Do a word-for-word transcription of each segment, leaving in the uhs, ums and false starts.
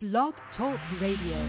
Blog Talk Radio.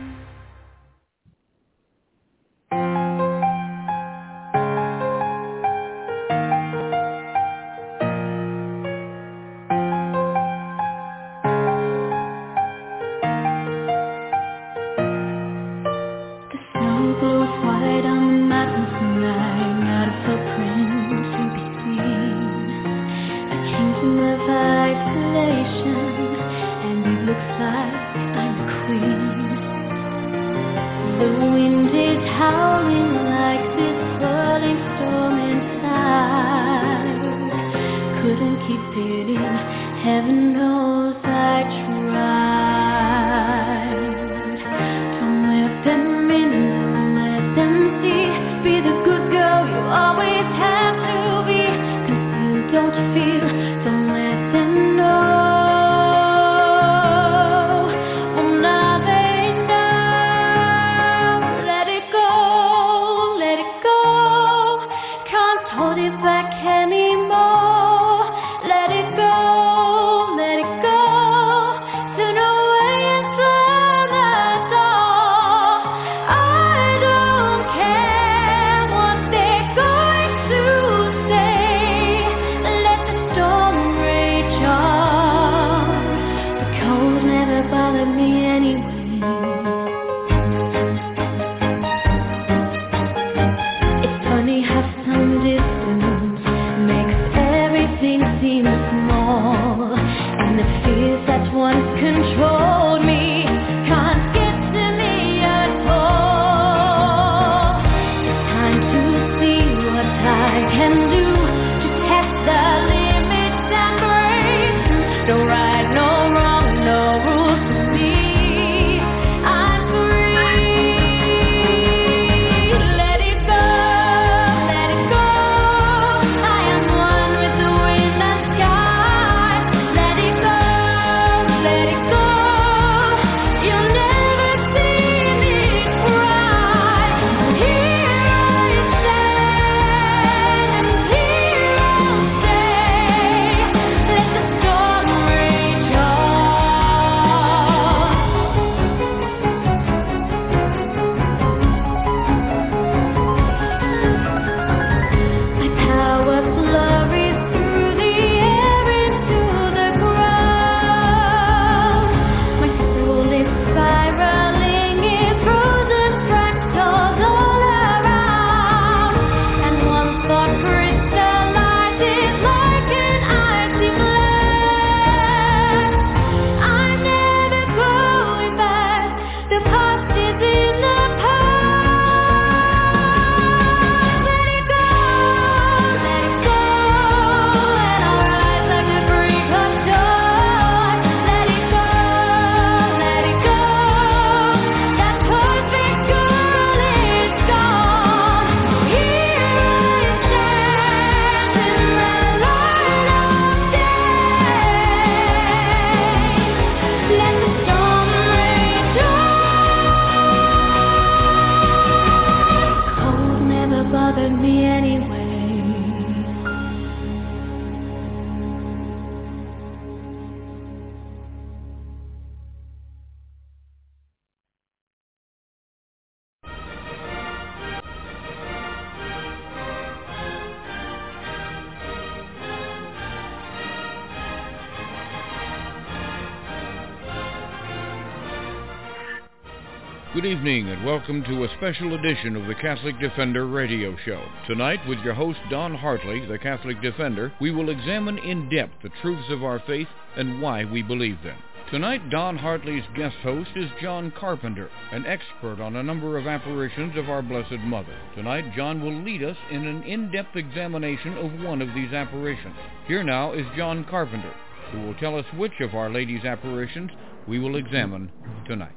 Good evening and welcome to a special edition of the Catholic Defender radio show. Tonight, with your host Don Hartley, the Catholic Defender, we will examine in depth the truths of our faith and why we believe them. Tonight, Don Hartley's guest host is John Carpenter, an expert on a number of apparitions of our Blessed Mother. Tonight, John will lead us in an in-depth examination of one of these apparitions. Here now is John Carpenter, who will tell us which of Our Lady's apparitions we will examine tonight.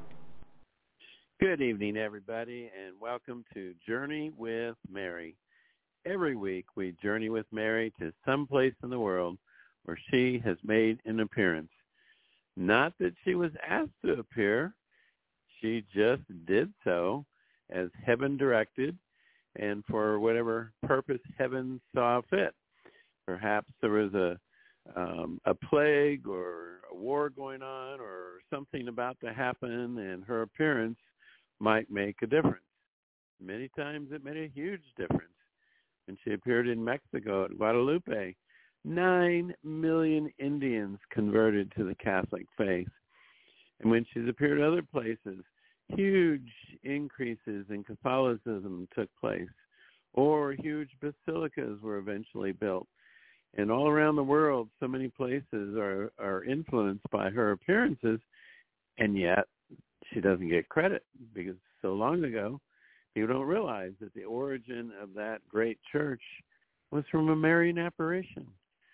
Good evening, everybody, and welcome to Journey with Mary. Every week, we journey with Mary to some place in the world where she has made an appearance. Not that she was asked to appear. She just did so as heaven directed and for whatever purpose heaven saw fit. Perhaps there was a um, a plague or a war going on or something about to happen and her appearance might make a difference. Many times it made a huge difference. When she appeared in Mexico at Guadalupe, nine million Indians converted to the Catholic faith. And when she's appeared other places, huge increases in Catholicism took place, or huge basilicas were eventually built. And all around the world, so many places are, are influenced by her appearances, and yet she doesn't get credit because so long ago, people don't realize that the origin of that great church was from a Marian apparition.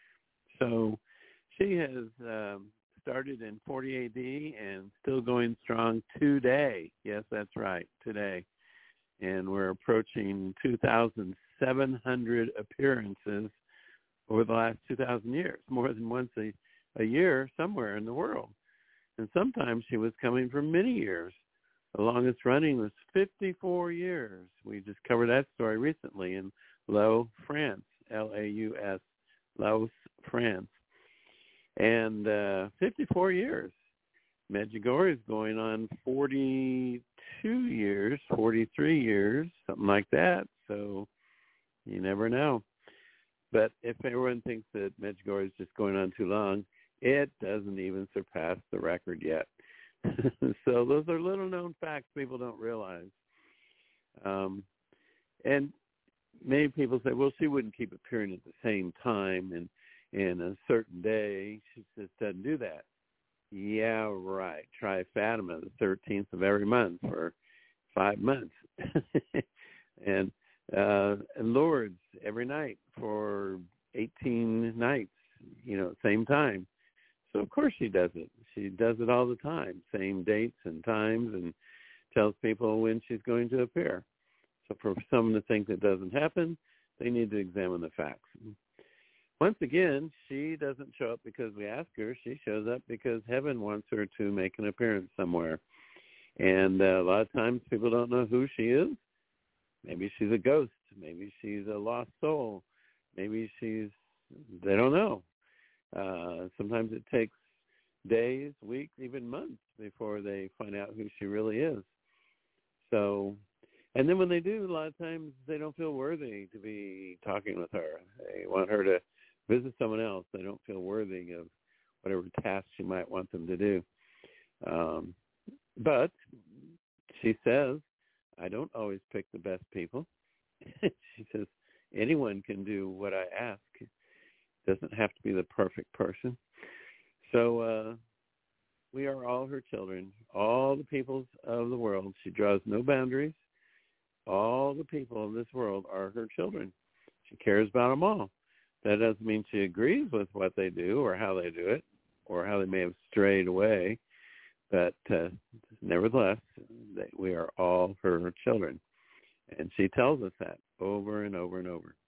So she has um, started in forty A D and still going strong today. Yes, that's right, today. And we're approaching two thousand seven hundred appearances over the last two thousand years, more than once a, a year somewhere in the world. And sometimes she was coming for many years. The longest running was fifty-four years. We just covered that story recently in Laos, France, L A U S, Laos, France. And uh, fifty-four years. Medjugorje is going on forty-two years, forty-three years, something like that. So you never know. But if everyone thinks that Medjugorje is just going on too long, it doesn't even surpass the record yet. So those are little-known facts people don't realize. Um, and many people say, well, she wouldn't keep appearing at the same time and in a certain day. She just doesn't do that. Yeah, right. Try Fatima the thirteenth of every month for five months. and uh, and Lourdes every night for eighteen nights, you know, same time. So, of course, she does it. She does it all the time, same dates and times, and tells people when she's going to appear. So for someone to think that doesn't happen, they need to examine the facts. Once again, she doesn't show up because we ask her. She shows up because heaven wants her to make an appearance somewhere. And uh, a lot of times people don't know who she is. Maybe she's a ghost. Maybe she's a lost soul. Maybe she's, they don't know. Uh, sometimes it takes days, weeks, even months before they find out who she really is. So, and then when they do, a lot of times they don't feel worthy to be talking with her. They want her to visit someone else. They don't feel worthy of whatever task she might want them to do. Um, but she says, I don't always pick the best people. She says, anyone can do what I ask. Doesn't have to be the perfect person. So uh, we are all her children, all the peoples of the world. She draws no boundaries. All the people of this world are her children. She cares about them all. That doesn't mean she agrees with what they do or how they do it or how they may have strayed away. But uh, nevertheless, they, we are all her children. And she tells us that over and over and over.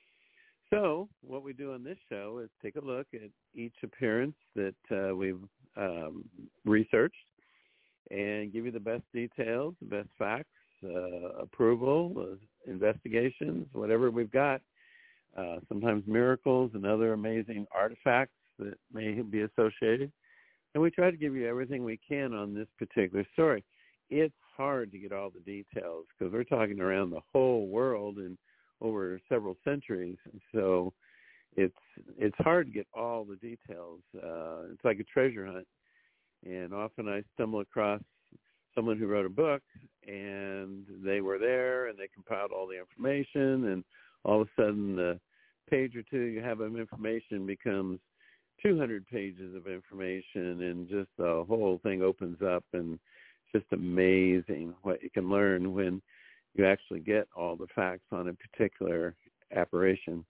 So what we do on this show is take a look at each appearance that uh, we've um, researched and give you the best details, the best facts, uh, approval, uh, investigations, whatever we've got. Uh, sometimes miracles and other amazing artifacts that may be associated. And we try to give you everything we can on this particular story. It's hard to get all the details because we're talking around the whole world and over several centuries. So it's it's hard to get all the details. Uh, it's like a treasure hunt. And often I stumble across someone who wrote a book, and they were there, and they compiled all the information, and all of a sudden the page or two you have of information becomes two hundred pages of information, and just the whole thing opens up, and it's just amazing what you can learn when you actually get all the facts on a particular apparition.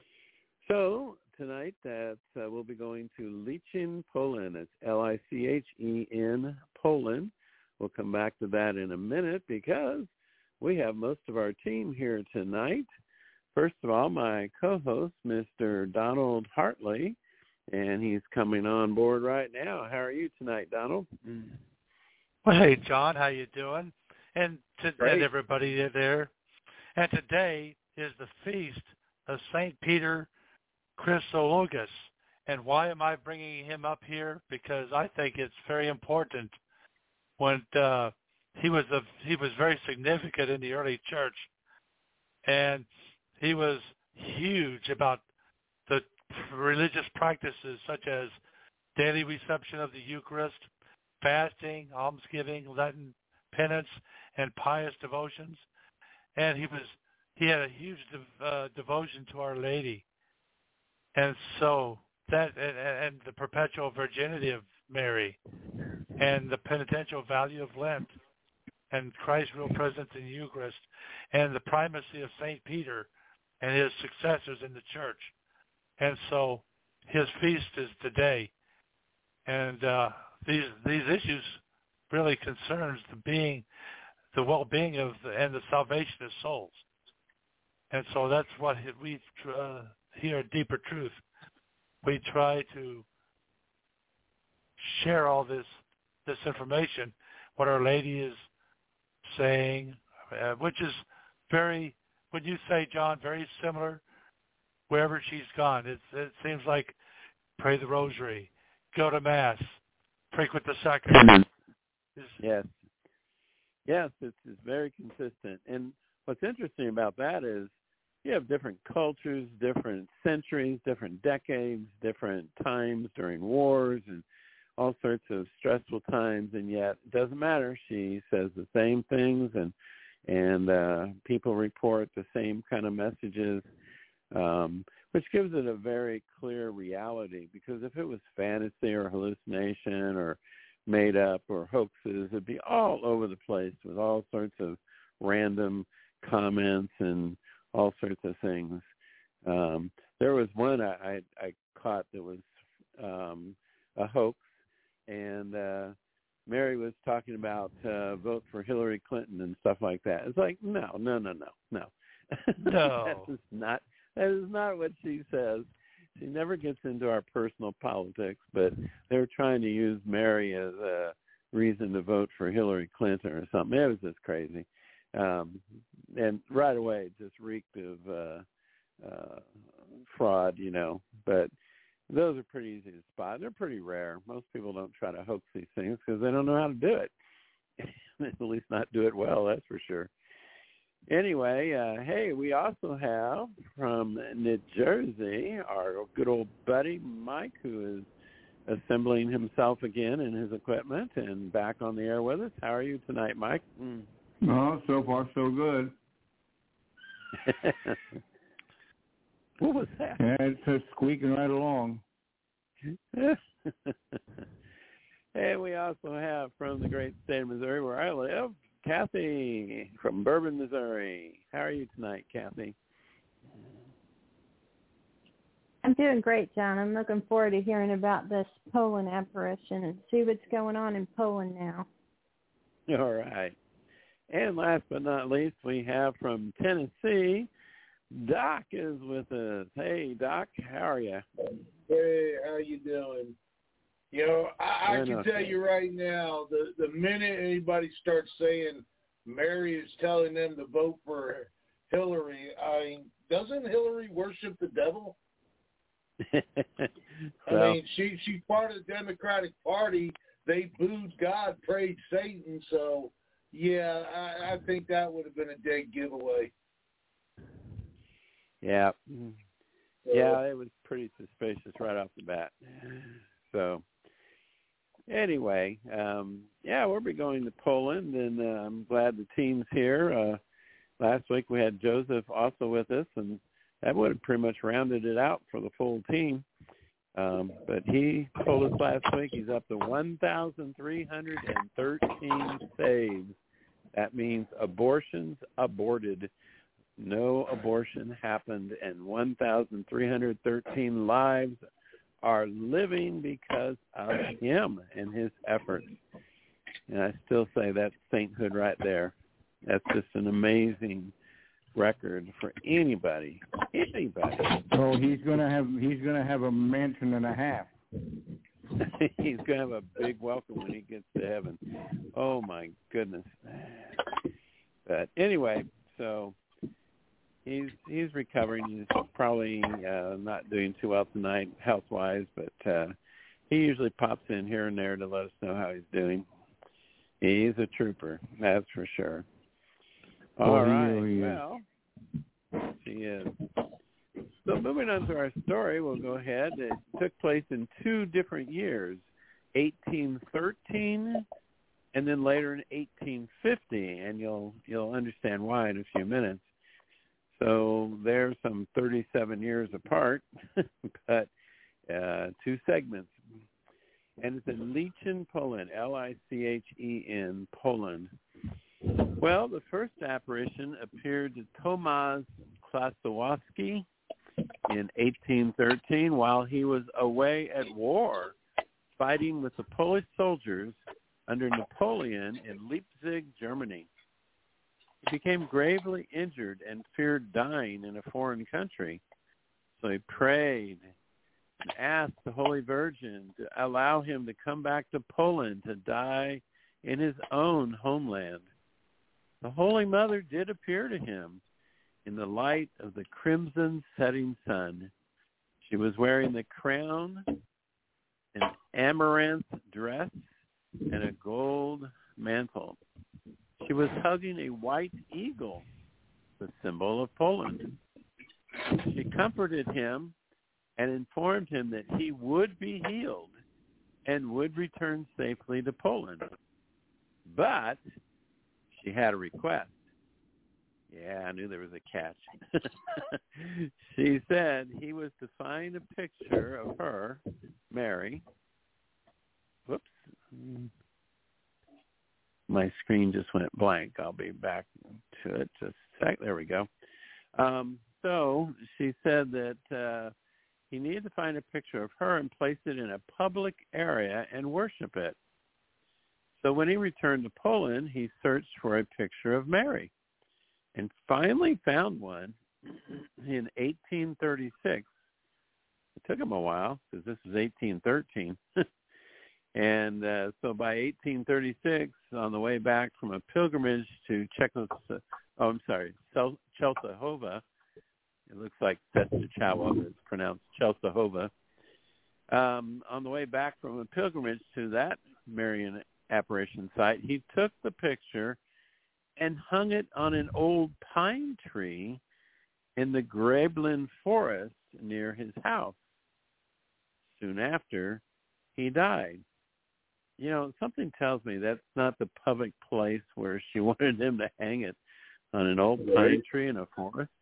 So tonight that uh, we'll be going to Lichen, Poland. It's L I C H E N, Poland. We'll come back to that in a minute because we have most of our team here tonight. First of all, my co-host, Mister Donald Hartley, and he's coming on board right now. How are you tonight, Donald? Well, hey, John, how you doing? And to Great. and everybody there. And today is the feast of Saint Peter Chrysologus. And why am I bringing him up here? Because I think it's very important. When uh, he was a, he was very significant in the early church, and he was huge about the religious practices such as daily reception of the Eucharist, fasting, almsgiving, Lenten penance, and pious devotions. And he was he had a huge de- uh, devotion to Our Lady, and so that and, and the perpetual virginity of Mary, and the penitential value of Lent, and Christ's real presence in the Eucharist, and the primacy of Saint Peter and his successors in the church. And so his feast is today. And uh, these these issues really concerns the being, the well-being of the, and the salvation of souls. And so that's what we uh, hear, deeper truth. We try to share all this this information, what Our Lady is saying, uh, which is very, would you say, John, very similar wherever she's gone. It's, it seems like pray the rosary, go to Mass, frequent the sacraments. Yes. Yes, it's, it's very consistent. And what's interesting about that is you have different cultures, different centuries, different decades, different times during wars and all sorts of stressful times, and yet it doesn't matter. She says the same things, and and uh, people report the same kind of messages, um, which gives it a very clear reality, because if it was fantasy or hallucination or made up or hoaxes, it'd be all over the place with all sorts of random comments and all sorts of things. Um, there was one I, I, I caught that was um, a hoax, and uh, Mary was talking about uh, vote for Hillary Clinton and stuff like that. It's like, no, no, no, no, no. No. that is not that is not what she says. She never gets into our personal politics, but they're trying to use Mary as a reason to vote for Hillary Clinton or something. It was just crazy. Um, and right away it just reeked of uh, uh, fraud, you know. But those are pretty easy to spot. They're pretty rare. Most people don't try to hoax these things because they don't know how to do it. At least not do it well, that's for sure. Anyway, uh, hey, we also have from New Jersey our good old buddy Mike, who is assembling himself again in his equipment and back on the air with us. How are you tonight, Mike? Mm. Well, so far so good. What was that? Yeah, it's just squeaking right along. And we also have from the great state of Missouri, where I live, Kathy from Bourbon, Missouri. How are you tonight, Kathy? I'm doing great, John. I'm looking forward to hearing about this Poland apparition and see what's going on in Poland now. All right. And last but not least, we have from Tennessee, Doc is with us. Hey, Doc, how are you? Hey, how you doing? You know, I, I can tell you right now, the, the minute anybody starts saying Mary is telling them to vote for Hillary, I mean, doesn't Hillary worship the devil? well, I mean, she she's part of the Democratic Party. They booed God, praised Satan. So, yeah, I, I think that would have been a dead giveaway. Yeah. Yeah, it was pretty suspicious right off the bat. So, anyway, um, yeah, we'll be going to Poland, and uh, I'm glad the team's here. Uh, last week we had Joseph also with us, and that would have pretty much rounded it out for the full team. Um, but he told us last week he's up to one thousand three hundred thirteen saves. That means abortions aborted. No abortion happened, and one thousand three hundred thirteen lives are living because of him and his efforts. And I still say that's sainthood right there. That's just an amazing record for anybody. Anybody. Oh, he's gonna have he's gonna have a mansion and a half. He's gonna have a big welcome when he gets to heaven. Oh my goodness. But anyway, so he's he's recovering. He's probably uh, not doing too well tonight health-wise, but uh, he usually pops in here and there to let us know how he's doing. He's a trooper, that's for sure. All oh, right, he, he well, he is. So moving on to our story, we'll go ahead. It took place in two different years, eighteen thirteen and then later in eighteen fifty, and you'll you'll understand why in a few minutes. So they're some thirty-seven years apart, but uh, two segments. And it's in Lichen, Poland, L I C H E N, Poland. Well, the first apparition appeared to Tomasz Klasowski in eighteen thirteen while he was away at war fighting with the Polish soldiers under Napoleon in Leipzig, Germany. He became gravely injured and feared dying in a foreign country. So he prayed and asked the Holy Virgin to allow him to come back to Poland to die in his own homeland. The Holy Mother did appear to him in the light of the crimson setting sun. She was wearing the crown, an amaranth dress, and a gold mantle. She was hugging a white eagle, the symbol of Poland. She comforted him and informed him that he would be healed and would return safely to Poland. But she had a request. Yeah, I knew there was a catch. She said he was to find a picture of her, Mary. Whoops. My screen just went blank. I'll be back to it just a sec. There we go. Um, so she said that uh, he needed to find a picture of her and place it in a public area and worship it. So when he returned to Poland, he searched for a picture of Mary and finally found one in eighteen thirty-six. It took him a while because this is eighteen thirteen. And uh, so by eighteen thirty-six, on the way back from a pilgrimage to Czechos, oh, I'm sorry, Czestochowa, it looks like Czestochowa, but it's pronounced Czestochowa. Um, on the way back from a pilgrimage to that Marian apparition site, he took the picture and hung it on an old pine tree in the Grablin forest near his house. Soon after, he died. You know, something tells me that's not the public place where she wanted him to hang it, on an old pine tree in a forest.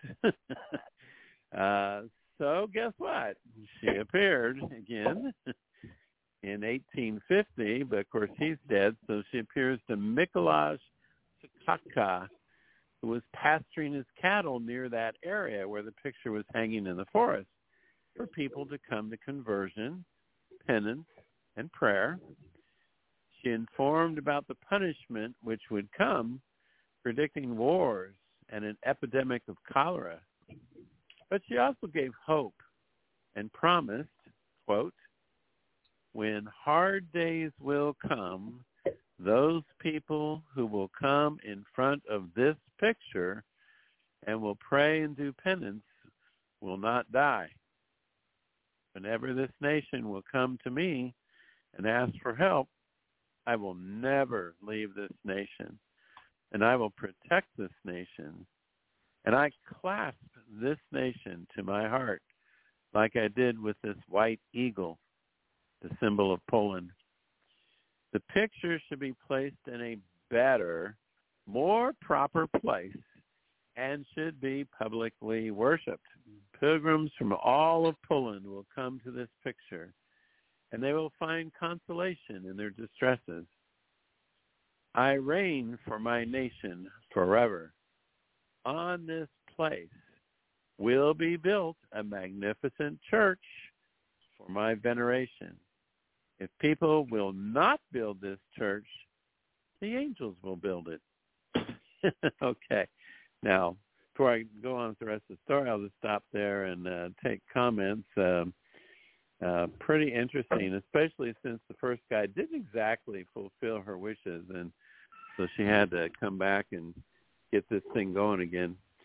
uh, so guess what? She appeared again in eighteen fifty, but of course he's dead, so she appears to Mikołaj Sakaka, who was pasturing his cattle near that area where the picture was hanging in the forest, for people to come to conversion, penance, and prayer. She informed about the punishment which would come, predicting wars and an epidemic of cholera. But she also gave hope and promised, quote, "When hard days will come, those people who will come in front of this picture and will pray and do penance will not die. Whenever this nation will come to me and ask for help, I will never leave this nation, and I will protect this nation, and I clasp this nation to my heart like I did with this white eagle, the symbol of Poland. The picture should be placed in a better, more proper place and should be publicly worshipped. Pilgrims from all of Poland will come to this picture, and they will find consolation in their distresses. I reign for my nation forever. On this place will be built a magnificent church for my veneration. If people will not build this church, the angels will build it." Okay. Now, before I go on with the rest of the story, I'll just stop there and uh, take comments. Um, uh, pretty interesting, especially since the first guy didn't exactly fulfill her wishes, and so she had to come back and get this thing going again.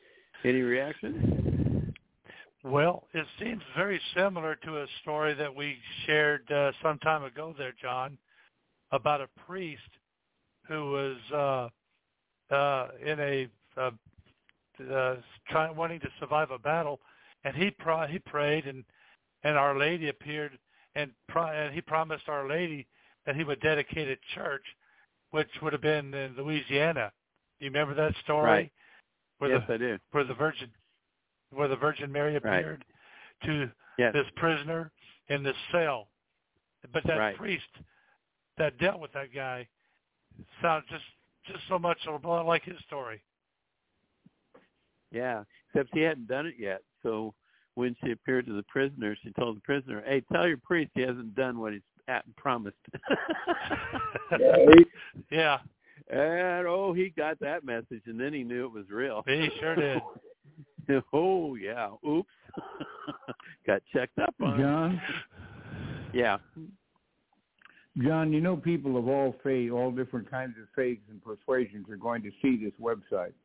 Any reaction? Well, it seems very similar to a story that we shared uh, some time ago there, John, about a priest who was uh, uh, in a uh, uh, trying wanting to survive a battle, and he pro- he prayed, and, and Our Lady appeared, and, pro- and he promised Our Lady that he would dedicate a church, which would have been in Louisiana. Do you remember that story? Right. Where yes, the, I do. Where the Virgin, where the Virgin Mary appeared right. to yes. this prisoner in this cell, but that right. priest that dealt with that guy sounds just just so much like his story. Yeah, except he hadn't done it yet. So when she appeared to the prisoner, she told the prisoner, "Hey, tell your priest he hasn't done what he's at promised." yeah. And oh, he got that message, and then he knew it was real. He sure did. oh yeah. Oops. Got checked up on. John. Yeah. John, you know, people of all faith, all different kinds of faiths and persuasions are going to see this website.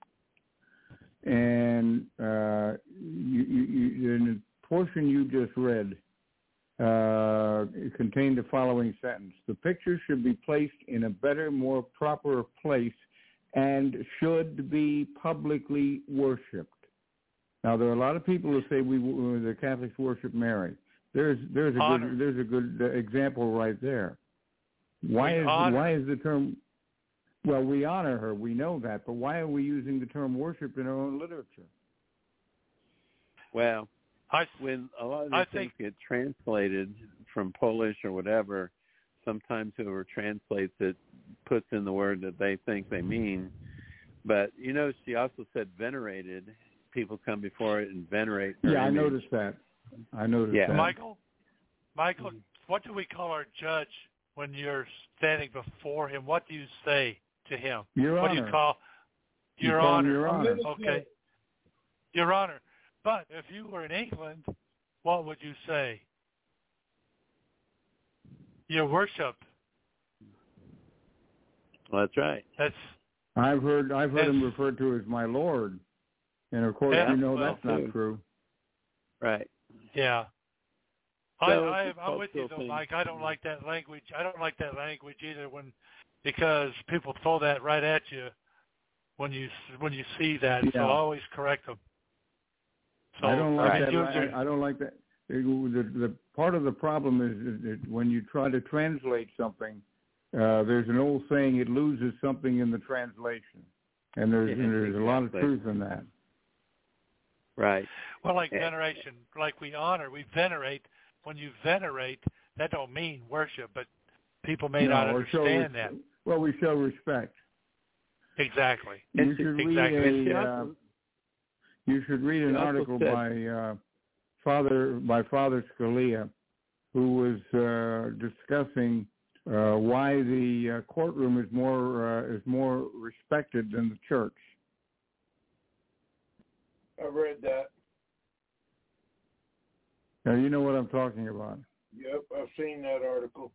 And uh, you, you, you, in the portion you just read, uh, it contained the following sentence. The picture should be placed in a better, more proper place and should be publicly worshipped. Now, there are a lot of people who say we the Catholics worship Mary. There's there's a honor. good there's a good uh, example right there. Why we is honor. why is the term? Well, we honor her. We know that, but why are we using the term worship in our own literature? Well, I, when a lot of these I things think, get translated from Polish or whatever, sometimes whoever translates it puts in the word that they think they mean. But you know, she also said venerated. People come before it and venerate her Yeah, image. I noticed that. I noticed yeah. that. Michael, Michael, what do we call our judge when you're standing before him? What do you say to him? Your what Honor. do you call you Your call Honor? Your Honor. Okay. Your Honor. But if you were in England, what would you say? Your Worship. Well, that's right. That's. I've heard I've heard him referred to as my Lord, and of course yeah, you know well, that's not too. true. Right. Yeah. So I, I, I'm with you though, thing. Mike. I don't like that language. I don't like that language either, when because people throw that right at you when you when you see that. Yeah. So always correct them. So, I don't like I that. mean, I, I don't like that. The, the part of the problem is that when you try to translate something, uh, there's an old saying: it loses something in the translation, and there's Yeah, and there's exactly. a lot of truth in that. Right. Well, like yeah. veneration, like we honor, we venerate. When you venerate, that don't mean worship, but people may no, not or understand show, that. Well, we show respect. Exactly. You should exactly. read a. Uh, you should read an article said, by uh, Father by Father Scalia, who was uh, discussing uh, why the uh, courtroom is more uh, is more respected than the church. I read that. Now you know what I'm talking about. Yep, I've seen that article.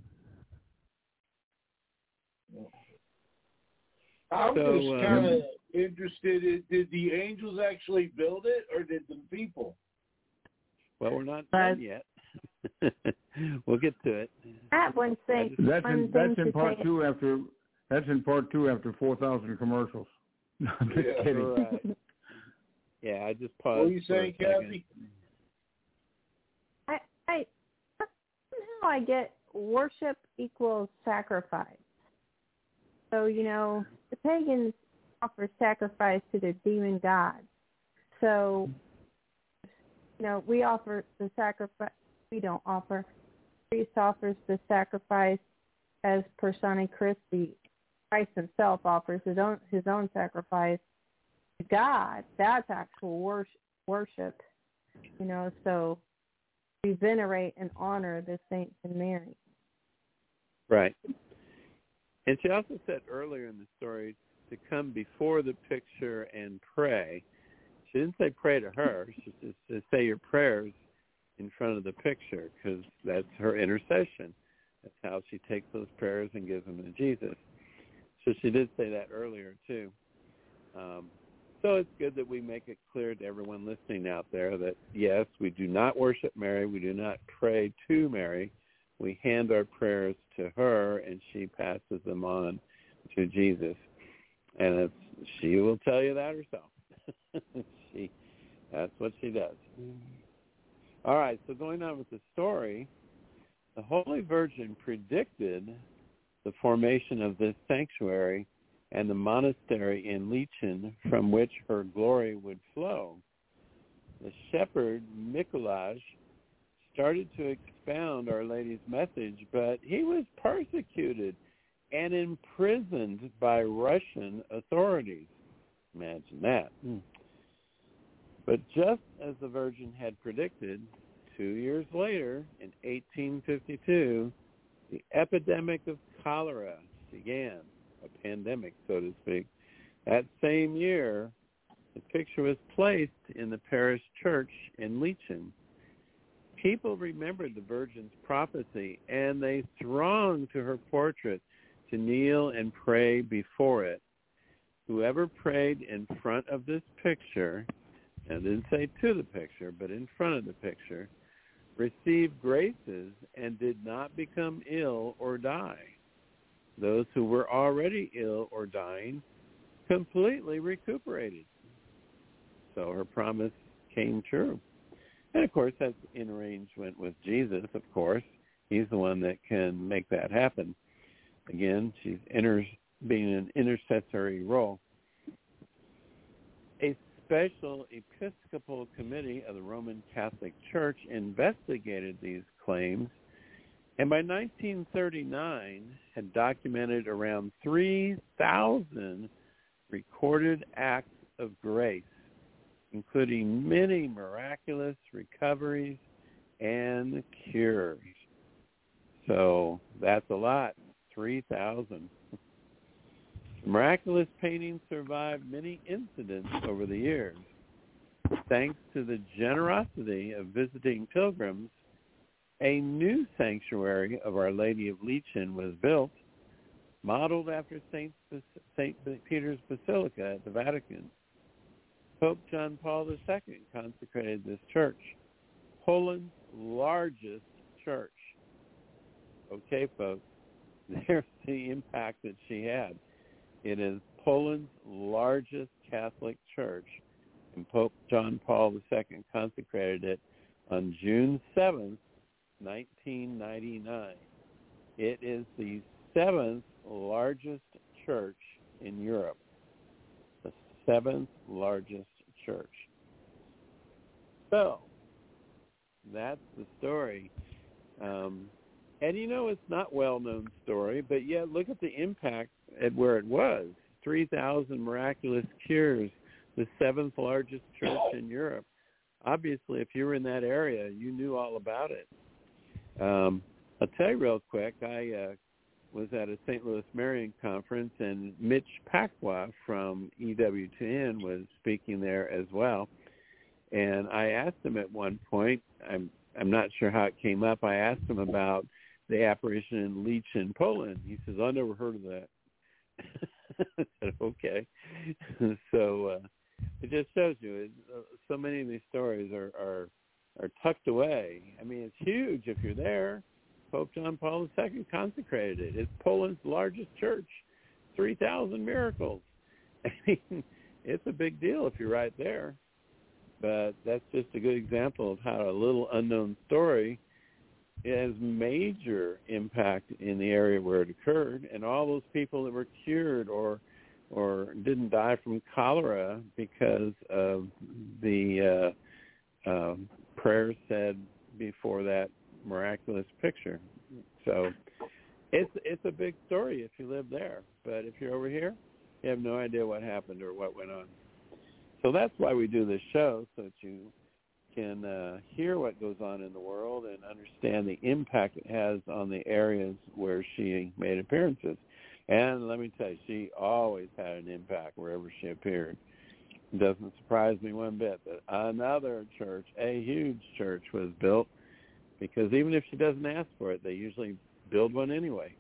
I'm So, just uh, kind of interested. In, did the angels actually build it, or did the people? Well, we're not Uh, done yet. We'll get to it. That one thing. That's one in that's thing in to part say- two after that's in part two after four thousand commercials. No, I'm just Yeah, kidding. Right. Yeah, I just paused. What were you for a saying, second. Kathy? I, I somehow I get worship equals sacrifice. So, you know, the pagans offer sacrifice to their demon gods. So, you know, we offer the sacrifice. We don't offer. The priest offers the sacrifice as persona Christi. Christ himself offers his own his own sacrifice to God. That's actual worship. Worship, you know. So we venerate and honor the saints and Mary. Right. And she also said earlier in the story to come before the picture and pray. She didn't say pray to her. She just said say your prayers in front of the picture, because that's her intercession. That's how she takes those prayers and gives them to Jesus. So she did say that earlier too. Um, So it's good that we make it clear to everyone listening out there that, yes, we do not worship Mary. We do not pray to Mary. We hand our prayers to her, and she passes them on to Jesus. And it's, she will tell you that herself. she, that's what she does. All right, so going on with the story, the Holy Virgin predicted the formation of this sanctuary and the monastery in Lichyn from which her glory would flow. The shepherd, Mikolaj, started to expound Our Lady's message, but he was persecuted and imprisoned by Russian authorities. Imagine that. Mm. But just as the Virgin had predicted, two years later, in eighteen fifty-two, the epidemic of cholera began, a pandemic, so to speak. That same year, the picture was placed in the parish church in Lichyn. People remembered the Virgin's prophecy, and they thronged to her portrait to kneel and pray before it. Whoever prayed in front of this picture, and it didn't say to the picture, but in front of the picture, received graces and did not become ill or die. Those who were already ill or dying completely recuperated. So her promise came true. And, of course, that's in arrangement with Jesus, of course. He's the one that can make that happen. Again, she's inter- being an intercessory role. A special Episcopal Committee of the Roman Catholic Church investigated these claims, and by nineteen thirty-nine had documented around three thousand recorded acts of grace, including many miraculous recoveries and cures. So that's a lot, three thousand. Miraculous paintings survived many incidents over the years. Thanks to the generosity of visiting pilgrims, a new sanctuary of Our Lady of Lichyn was built, modeled after Saint Saint Peter's Basilica at the Vatican. Pope John Paul the Second consecrated this church, Poland's largest church. Okay, folks, there's the impact that she had. It is Poland's largest Catholic church, and Pope John Paul the Second consecrated it on June seventh, nineteen ninety-nine. It is the seventh largest church in Europe, the seventh largest church. So, that's the story. Um, and you know, it's not a well-known story, but yet look at the impact at where it was. three thousand miraculous cures, the seventh largest church in Europe. Obviously, if you were in that area, you knew all about it. Um, I'll tell you real quick, I uh, was at a Saint Louis Marian conference, and Mitch Pacwa from E W T N was speaking there as well. And I asked him at one point, I'm I'm not sure how it came up, I asked him about the apparition in Lichyn, Poland. He says, I never heard of that. I said, okay. So uh, it just shows you, it, uh, so many of these stories are, are are tucked away. I mean, it's huge if you're there. Pope John Paul the Second consecrated it. It's Poland's largest church, three thousand miracles. I mean, it's a big deal if you're right there. But that's just a good example of how a little unknown story has major impact in the area where it occurred, and all those people that were cured or or didn't die from cholera because of the uh, uh, prayers said before that miraculous picture. So it's it's a big story if you live there, but if you're over here, you have no idea what happened or what went on. So that's why we do this show, so that you can uh, hear what goes on in the world and understand the impact it has on the areas where she made appearances. And let me tell you, she always had an impact wherever she appeared. It doesn't surprise me one bit that another church, a huge church, was built, because even if she doesn't ask for it, they usually build one anyway.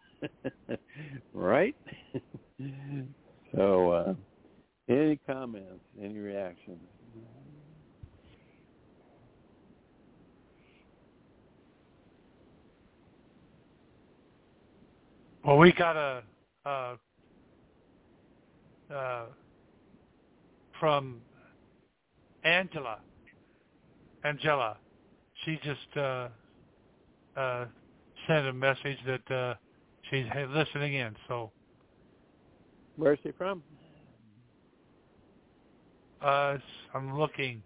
Right? So uh, any comments? uh, from Angela. Angela. She just uh, uh, sent a message that uh, she's listening in. So, where's she from? Uh, I'm looking.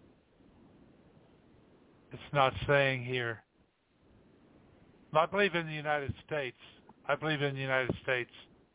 It's not saying here. I believe in the United States. I believe in the United States.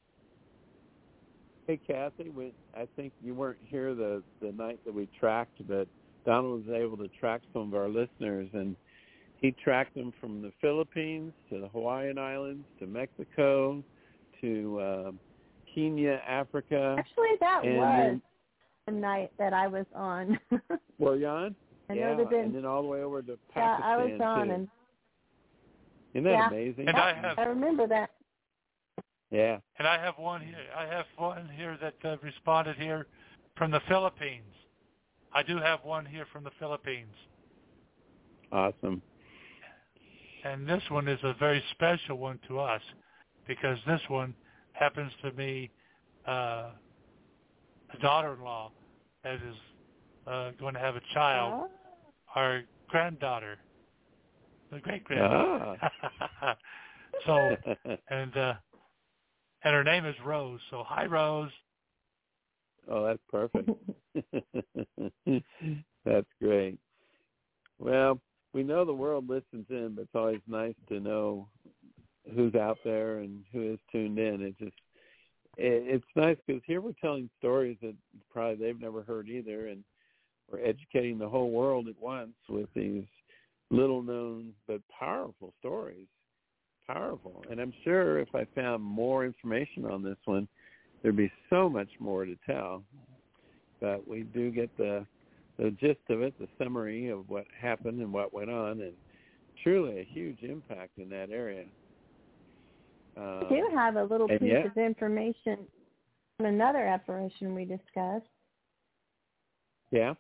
Hey, Kathy, we, I think you weren't here the, the night that we tracked, but Donald was able to track some of our listeners, and he tracked them from the Philippines to the Hawaiian Islands to Mexico to uh, Kenya, Africa. Actually, that and was then, the night that I was on. Were you on? I yeah, know been, and then all the way over to Pakistan, yeah, I was on, too. and Isn't that yeah, amazing? And I have, I remember that. Yeah. And I have one here. I have one here that uh, responded here from the Philippines. I do have one here from the Philippines. Awesome. And this one is a very special one to us because this one happens to be uh, a daughter-in-law that is uh, going to have a child, Oh. our granddaughter, the great-granddaughter. Ah. so, and uh, and her name is Rose. So, hi, Rose. Oh, that's perfect. That's great. Well, we know the world listens in, but it's always nice to know who's out there and who is tuned in. It just it, it's nice because here we're telling stories that probably they've never heard either, and we're educating the whole world at once with these little-known but powerful stories. Powerful. And I'm sure if I found more information on this one, there'd be so much more to tell. But we do get the the gist of it, the summary of what happened and what went on, and truly a huge impact in that area. Um, I do have a little piece yeah. of information on another apparition we discussed. Yeah.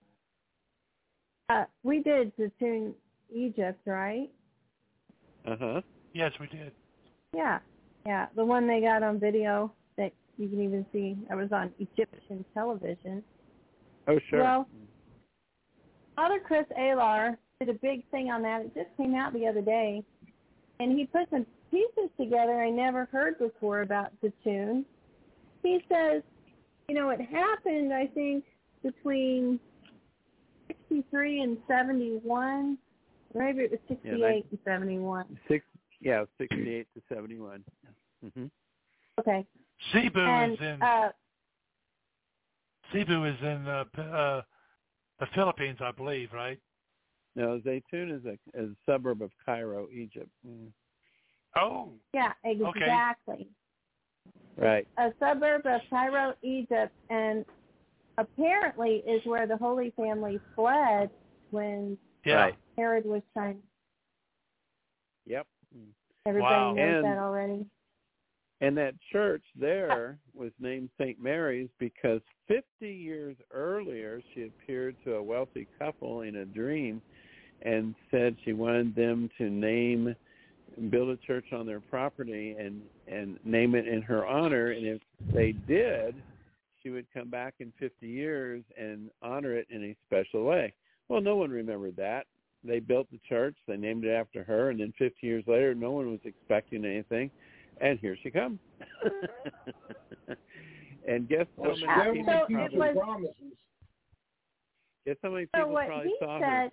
Uh, we did Zatoun, Egypt, right? Uh-huh. Yes, we did. Yeah, yeah. The one they got on video that you can even see. I was on Egyptian television. Oh, sure. Well, Father Chris Alar did a big thing on that. It just came out the other day. And he put some pieces together I never heard before about Zatoun. He says, you know, it happened, I think, between sixty-three and seventy-one. Maybe it was sixty-eight yeah, and seventy-one. Six, yeah, sixty-eight to seventy-one. Mm-hmm. Okay. Cebu and, is in uh, Cebu is in uh, uh, the Philippines, I believe, right? No, Zaytun is a, is a suburb of Cairo, Egypt. Mm. Oh. Yeah, exactly. Okay. Right. A suburb of Cairo, Egypt, and apparently is where the Holy Family fled when yeah. Right. Herod was trying. Yep. Everybody Wow. knows And, that already. And that church there was named Saint Mary's because fifty years earlier she appeared to a wealthy couple in a dream and said she wanted them to name, build a church on their property and, and name it in her honor. And if they did, she would come back in fifty years and honor it in a special way. Well, no one remembered that. They built the church, they named it after her, and then fifty years later, no one was expecting anything. And here she comes. And guess how well, many yeah, people so probably, it was, promises. guess how many so people what probably he saw said, her?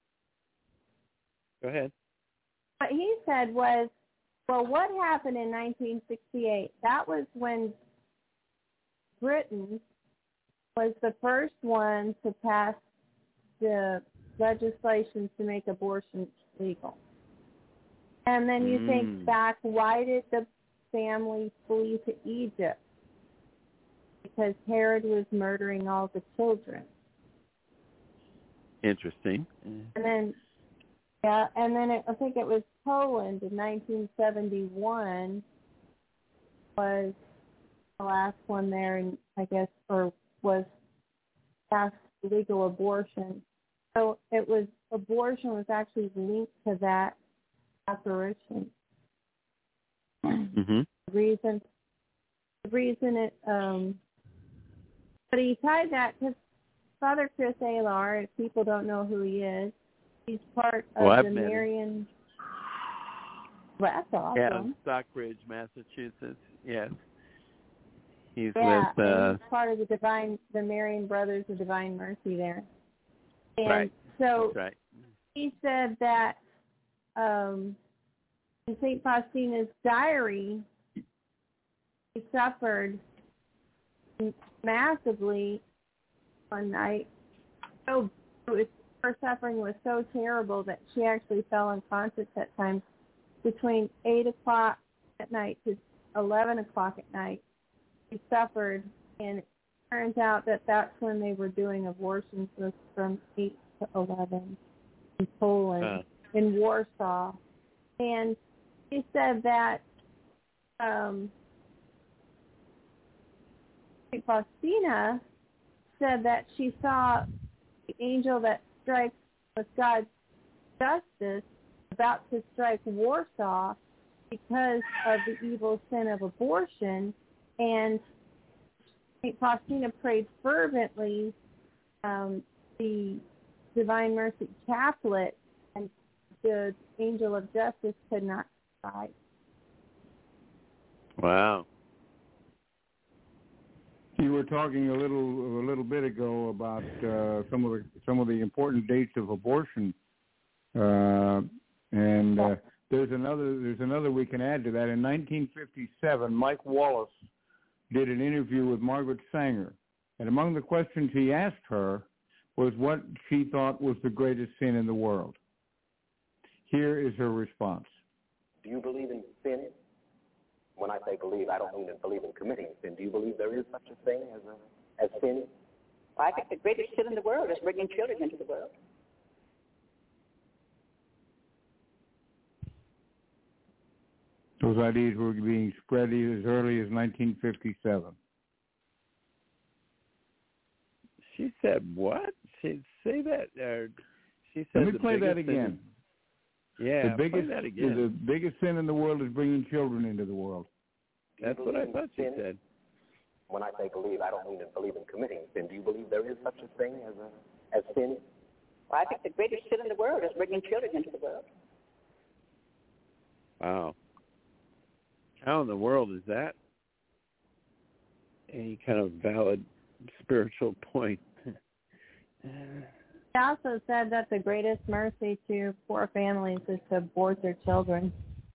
Go ahead. What he said was, well, what happened in nineteen sixty-eight? That was when Britain was the first one to pass the legislation to make abortion legal. And then you Mm. think back, why did the family flee to Egypt? Because Herod was murdering all the children. Interesting. And then, yeah, and then it, I think it was Poland in nineteen seventy-one was the last one there, and I guess, or was passed legal abortion. So it was, abortion was actually linked to that apparition. Mm-hmm. The reason, the reason it, um, But he tied that because Father Chris Alar, if people don't know who he is, he's part of well, the Marian. Well, that's awesome. Yeah, in Stockbridge, Massachusetts. Yes. He's yeah, with. Uh, and he's part of the Divine, the Marian Brothers of Divine Mercy there. And right. so That's right. he said that um, in Saint Faustina's diary, he suffered massively one night. So it, her suffering was so terrible that she actually fell unconscious at times between eight o'clock at night to eleven o'clock at night. She suffered, and it turns out that that's when they were doing abortions, was from eight to eleven in Poland, uh. in Warsaw. And she said that um, Faustina said that she saw the angel that strikes with God's justice about to strike Warsaw because of the evil sin of abortion, and Saint Faustina prayed fervently um, the Divine Mercy Chaplet, and the angel of justice could not strike. Wow. You were talking a little a little bit ago about uh, some of the some of the important dates of abortion, uh, and uh, there's another there's another we can add to that. In nineteen fifty-seven, Mike Wallace did an interview with Margaret Sanger, and among the questions he asked her was what she thought was the greatest sin in the world. Here is her response. Do you believe in sin? When I say believe, I don't mean to believe in committing sin. Do you believe there is such a thing as a, as sin? Well, I think the greatest sin in the world is bringing children into the world. Those ideas were being spread as early as nineteen fifty-seven. She said what? She say that? Uh, she said. Let me the play that biggest again. Sin, yeah, the biggest, play that again. The biggest sin in the world is bringing children into the world. That's what I thought she sin? said. When I say believe, I don't mean to believe in committing sin. Do you believe there is such a thing as a, as sin? Well, I think the greatest sin in the world is bringing children into the world. Wow. How in the world is that any kind of valid spiritual point? He also said that the greatest mercy to poor families is to abort their children.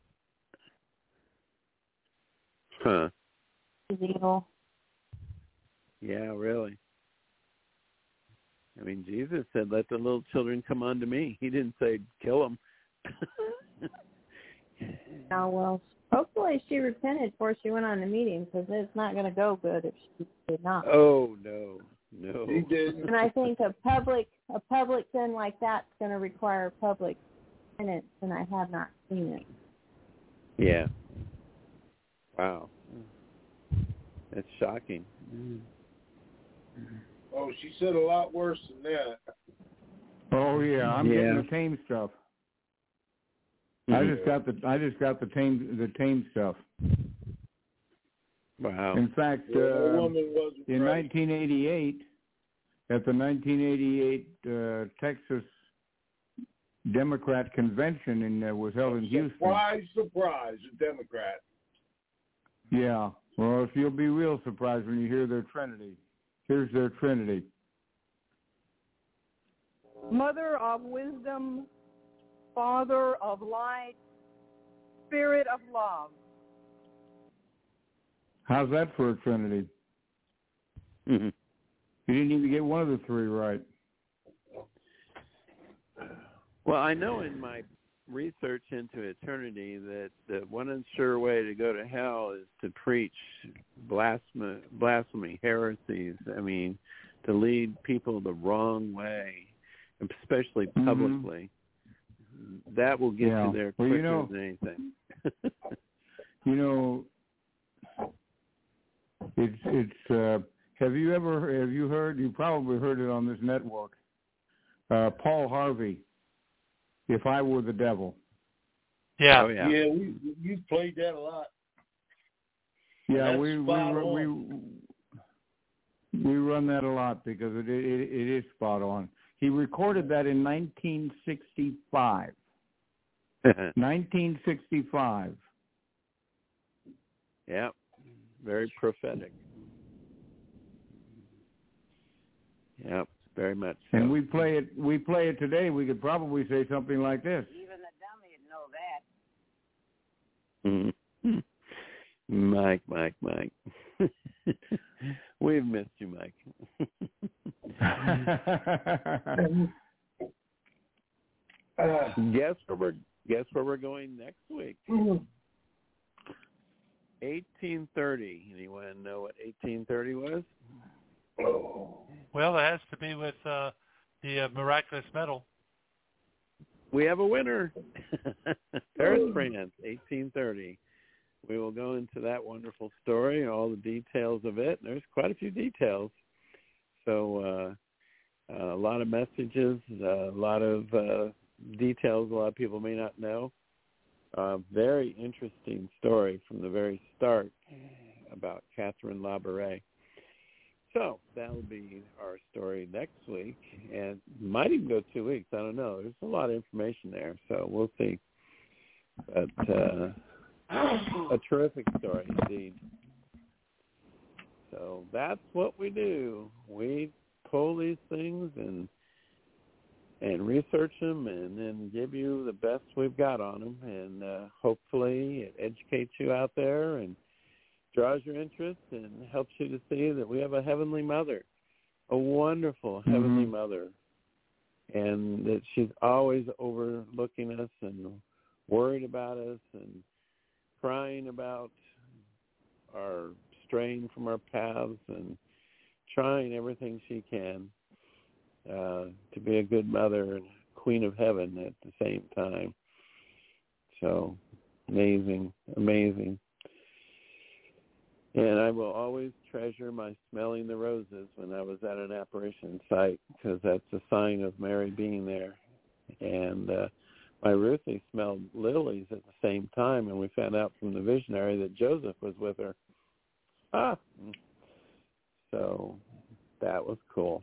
Huh. It's evil. Yeah, really. I mean, Jesus said, let the little children come unto me. He didn't say kill them. Oh, well, hopefully she repented before she went on the meeting, because it's not going to go good if she did not. Oh, no. No. He didn't. And I think a public a public sin like that's going to require public penance, and I have not seen it. Yeah. Wow. That's shocking. Oh, she said a lot worse than that. Oh yeah, I'm yeah. getting the tame stuff. Mm-hmm. I just got the I just got the tame the tame stuff. Wow. In fact, yeah, uh, in right. nineteen eighty-eight, at the nineteen eighty-eight uh, Texas Democrat convention in uh, was held in Houston. Surprise, surprise, a Democrat. Yeah. Well, if you'll be real surprised when you hear their Trinity. Here's their Trinity. Mother of wisdom, Father of light, Spirit of love. How's that for a Trinity? Mm-hmm. You didn't even get one of the three right. Well, I know in my research into eternity that the one sure way to go to hell is to preach blasphemy, blasphemy, heresies. I mean, to lead people the wrong way, especially publicly. Mm-hmm. That will get yeah. you there well, quicker you know, than anything. you know, it's it's. Uh, have you ever have you heard? You probably heard it on this network. Uh, Paul Harvey. If I Were the Devil. Yeah. Oh, yeah. Yeah, we you played that a lot. Yeah, we we, we we We run that a lot because it, it, it is spot on. He recorded that in nineteen sixty-five. nineteen sixty-five. Yeah, very prophetic. Yeah, very much so. And we play it. We play it today. We could probably say something like this. Even the dummies know that. Mm-hmm. Mike, Mike, Mike. We've missed you, Mike. uh, guess where we're guess where we're going next week. Eighteen thirty. Anyone know what eighteen thirty was? Well, it has to be with uh, the uh, miraculous medal. We have a winner. Paris, France, eighteen thirty. We will go into that wonderful story, all the details of it. There's quite a few details. So uh, uh, a lot of messages, uh, a lot of uh, details a lot of people may not know. Uh, very interesting story from the very start about Catherine Labouré. So that'll be our story next week, and might even go two weeks. I don't know. There's a lot of information there, so we'll see. But uh, a terrific story indeed. So that's what we do. We pull these things and and research them, and then give you the best we've got on them, and uh, hopefully it educates you out there and draws your interest and helps you to see that we have a heavenly mother, a wonderful mm-hmm. heavenly mother, and that she's always overlooking us and worried about us and crying about our straying from our paths and trying everything she can uh, to be a good mother and queen of heaven at the same time. So amazing, amazing. And I will always treasure my smelling the roses when I was at an apparition site, because that's a sign of Mary being there. And uh, my Ruthie smelled lilies at the same time, and we found out from the visionary that Joseph was with her. Ah! So that was cool.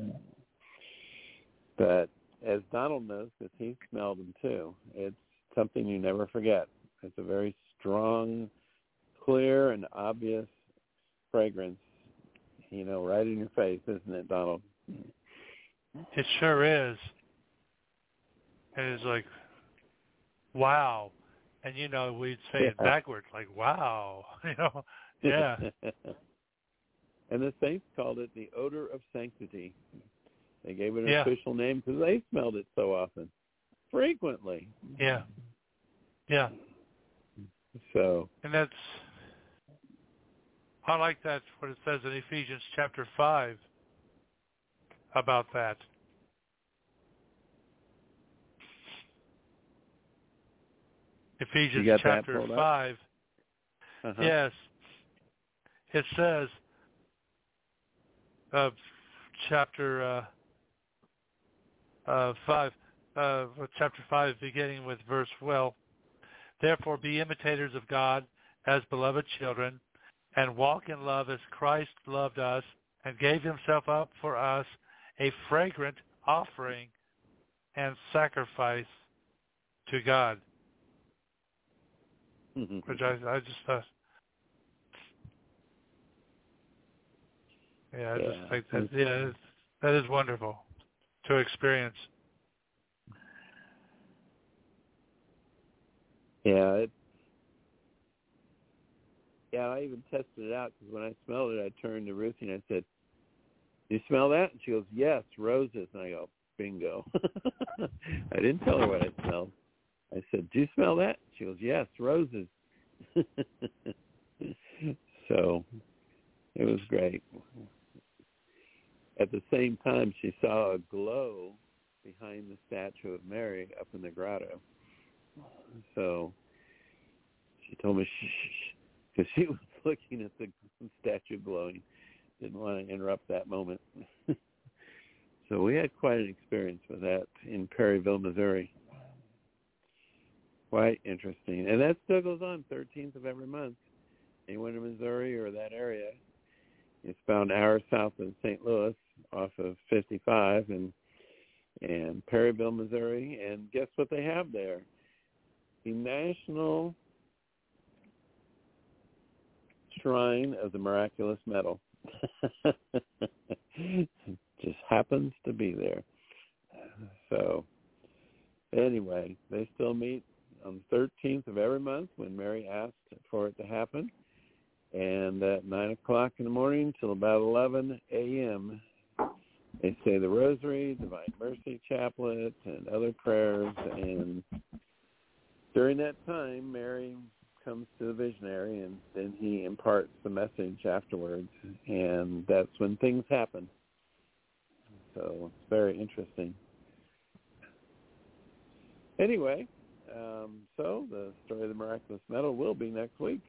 But as Donald knows, because he smelled them too, it's something you never forget. It's a very strong, clear and obvious fragrance, you know, right in your face, isn't it, Donald? It sure is. It is like, wow. And, you know, we'd say yeah. it backwards, like, wow. You know, yeah. And the saints called it the odor of sanctity. They gave it an yeah. official name because they smelled it so often, frequently. Yeah. Yeah. So. And that's, I like that, what it says in Ephesians chapter five about that. Ephesians chapter five. Uh-huh. Yes. It says, uh, chapter uh, uh, five, uh, chapter five, beginning with verse twelve. Therefore, be imitators of God as beloved children, and walk in love as Christ loved us and gave himself up for us, a fragrant offering and sacrifice to God. Mm-hmm. Which I, I just thought, yeah, I yeah. just think that, yeah, it's, that is wonderful to experience. Yeah, it, yeah, I even tested it out because when I smelled it, I turned to Ruthie and I said, "You smell that?" And she goes, "Yes, roses." And I go, "Bingo." I didn't tell her what I smelled. I said, "Do you smell that?" She goes, "Yes, roses." So it was great. At the same time, she saw a glow behind the statue of Mary up in the grotto. So she told me, shh, because she was looking at the statue glowing. Didn't want to interrupt that moment. So we had quite an experience with that in Perryville, Missouri. Quite interesting. And that still goes on, thirteenth of every month. Anyone in Missouri or that area, It's about an hour south of Saint Louis off of fifty-five and and Perryville, Missouri. And guess what they have there? The National Shrine of the Miraculous Medal. Just happens to be there. So anyway, they still meet on the thirteenth of every month when Mary asked for it to happen. And at nine o'clock in the morning till about eleven a.m., they say the Rosary, Divine Mercy Chaplet, and other prayers. And during that time, Mary comes to the visionary, and then he imparts the message afterwards. And that's when things happen. So it's very interesting. Anyway, um, so the story of the Miraculous Medal will be next week.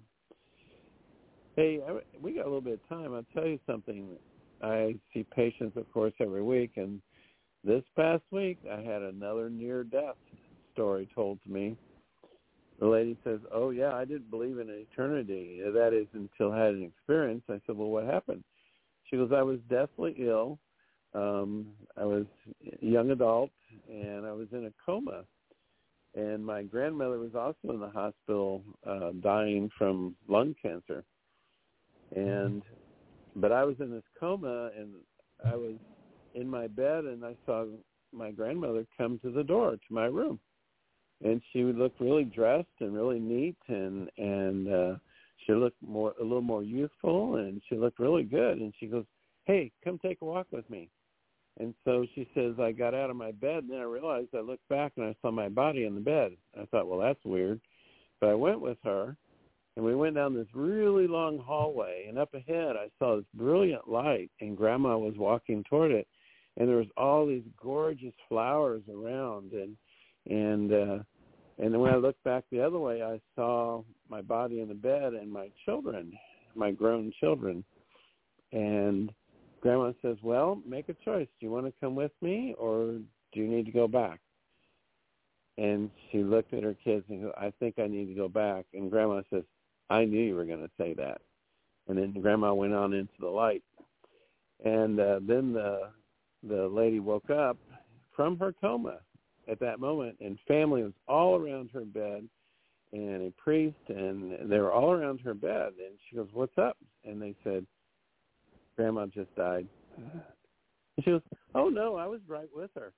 Hey, I, we got a little bit of time. I'll tell you something. I see patients, of course, every week, and this past week I had another near-death story told to me. The lady says, oh, yeah, I didn't believe in eternity. That is, until I had an experience. I said, well, what happened? She goes, I was deathly ill. Um, I was a young adult, and I was in a coma. And my grandmother was also in the hospital uh, dying from lung cancer. And but I was in this coma, and I was in my bed, and I saw my grandmother come to the door to my room. And she would look really dressed and really neat, and and uh, she looked more a little more youthful, and she looked really good. And she goes, hey, come take a walk with me. And so she says, I got out of my bed, and then I realized I looked back, and I saw my body in the bed. I thought, well, that's weird. But I went with her, and we went down this really long hallway, and up ahead I saw this brilliant light, and Grandma was walking toward it, and there was all these gorgeous flowers around, and and uh, and then when I looked back the other way, I saw my body in the bed and my children, my grown children, and Grandma says, well, make a choice. Do you want to come with me, or do you need to go back? And she looked at her kids and goes, I think I need to go back. And Grandma says, I knew you were going to say that. And then Grandma went on into the light. And uh, then the the lady woke up from her coma at that moment, and family was all around her bed, and a priest, and they were all around her bed. And she goes, what's up? And they said, Grandma just died. And she goes, oh, no, I was right with her.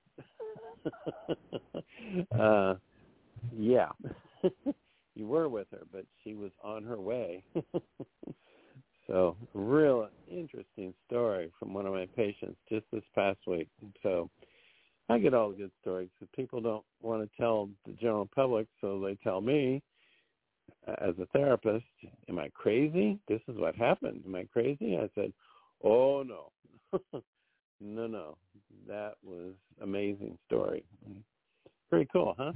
uh, yeah. You were with her, but she was on her way. So, real interesting story from one of my patients just this past week. So, I get all the good stories because people don't want to tell the general public, so they tell me as a therapist, am I crazy? This is what happened. Am I crazy? I said, oh, no. no, no. That was an amazing story. Pretty cool, huh?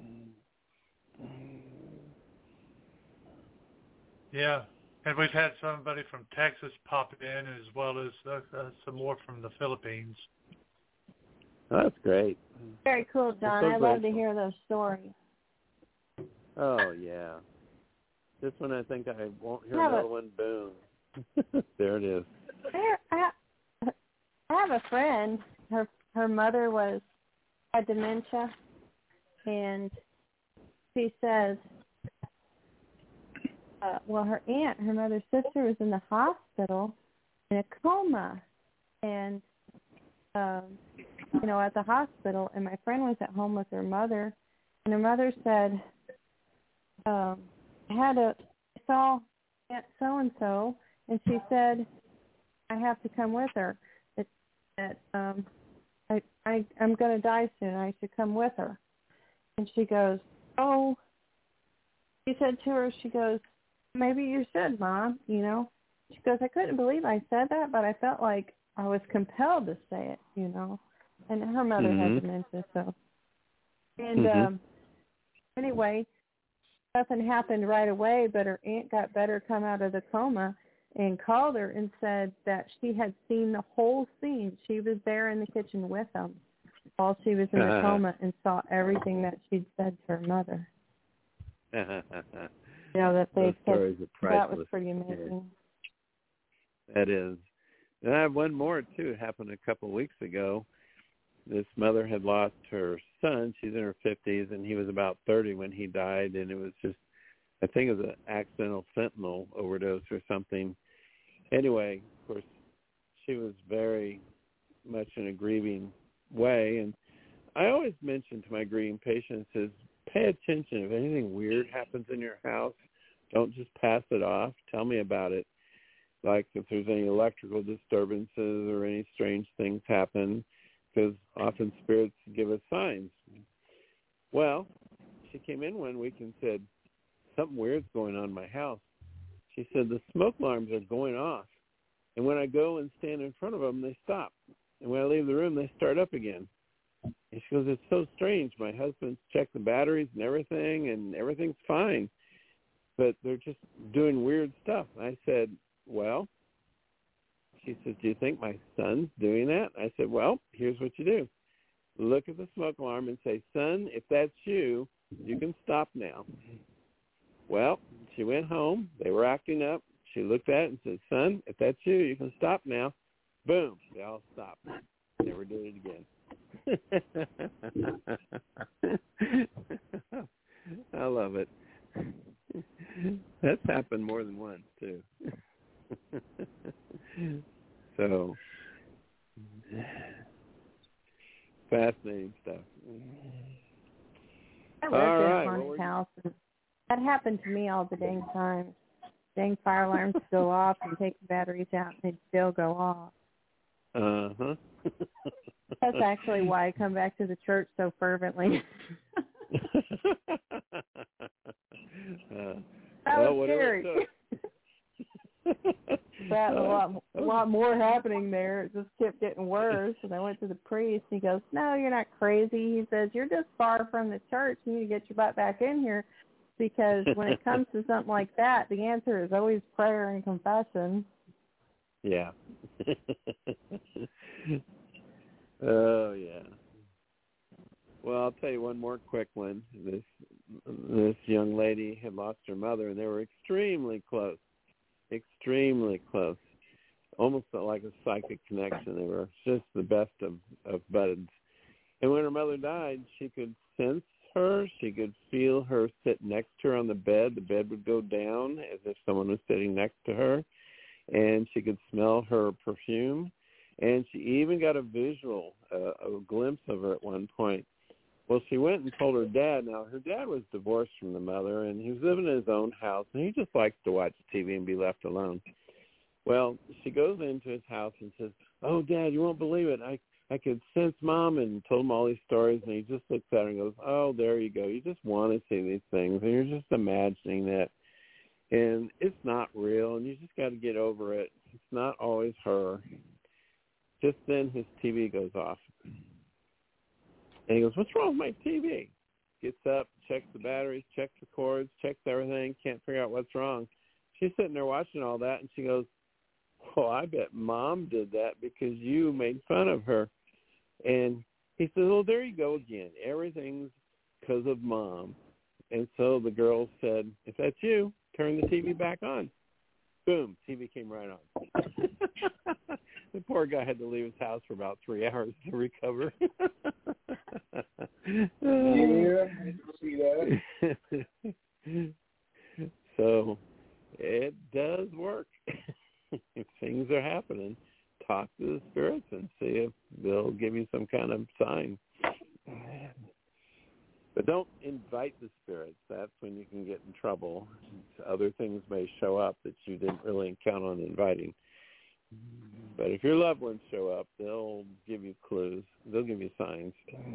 Yeah, and we've had somebody from Texas pop in as well as uh, uh, some more from the Philippines. That's great. Very cool, Don. So I love grateful. to hear those stories. Oh, yeah. This one I think I won't hear I another a, one. Boom. There it is. I, I, I have a friend. Her her mother was had dementia, and she says, uh, well, her aunt, her mother's sister, was in the hospital in a coma, and um, you know, at the hospital, and my friend was at home with her mother, and her mother said, um, I had a I saw Aunt so-and-so, and she said, I have to come with her. That, that um, I, I, I'm going to die soon. I should come with her. And she goes, oh, she said to her, she goes, maybe you should, Mom, you know. She goes, I couldn't believe I said that, but I felt like I was compelled to say it, you know. And her mother mm-hmm. had dementia, so. And mm-hmm. um, anyway, nothing happened right away, but her aunt got better, come out of the coma, and called her and said that she had seen the whole scene. She was there in the kitchen with them while she was in the uh-huh. coma and saw everything that she'd said to her mother. You know, that they Those said stories are priceless. that was pretty amazing. that is. And I have one more, too. It happened a couple of weeks ago. This mother had lost her son. She's in her fifties, and he was about thirty when he died, and it was just, I think it was an accidental fentanyl overdose or something. Anyway, of course, she was very much in a grieving way, and I always mention to my grieving patients is pay attention. If anything weird happens in your house, don't just pass it off. Tell me about it. Like if there's any electrical disturbances or any strange things happen, because often spirits give us signs. Well, she came in one week and said, something weird's going on in my house. She said, the smoke alarms are going off. And when I go and stand in front of them, they stop. And when I leave the room, they start up again. And she goes, it's so strange. My husband's checked the batteries and everything, and everything's fine. But they're just doing weird stuff. And I said, well, she says, do you think my son's doing that? I said, well, here's what you do. Look at the smoke alarm and say, son, if that's you, you can stop now. Well, she went home. They were acting up. She looked at it and said, son, if that's you, you can stop now. Boom. They all stopped. Never did it again. I love it. That's happened more than once, too. So, fascinating stuff. I lived all in right. a haunted well, house, and that happened to me all the dang time. Dang fire alarms go off and take the batteries out, and they'd still go off. Uh-huh. That's actually why I come back to the church so fervently. uh, that well, was scary. That a lot, a lot more happening there. It just kept getting worse. And I went to the priest, and he goes, no, you're not crazy. He says, you're just far from the church. You need to get your butt back in here, because when it comes to something like that, the answer is always prayer and confession. Yeah. Oh, yeah. Well, I'll tell you one more quick one. This this young lady had lost her mother, and they were extremely close, extremely close, almost like a psychic connection. They were just the best of, of buds. And when her mother died, she could sense her. She could feel her sit next to her on the bed. The bed would go down as if someone was sitting next to her. And she could smell her perfume. And she even got a visual, uh, a glimpse of her at one point. Well, she went and told her dad. Now, her dad was divorced from the mother, and he was living in his own house, and he just likes to watch T V and be left alone. Well, she goes into his house and says, oh, Dad, you won't believe it. I, I could sense Mom, and told him all these stories, and he just looks at her and goes, oh, there you go. You just want to see these things, and you're just imagining that. And it's not real, and you just got to get over it. It's not always her. Just then his T V goes off. And he goes, what's wrong with my T V? Gets up, checks the batteries, checks the cords, checks everything, can't figure out what's wrong. She's sitting there watching all that, and she goes, well, I bet Mom did that because you made fun of her. And he says, well, there you go again. Everything's because of Mom. And so the girl said, if that's you, turn the T V back on. Boom, T V came right on. The poor guy had to leave his house for about three hours to recover. Yeah, I see that. So it does work. If things are happening, talk to the spirits and see if they'll give you some kind of sign. But don't invite the spirits. That's when you can get in trouble. Other things may show up that you didn't really count on inviting. But if your loved ones show up, they'll give you clues. They'll give you signs.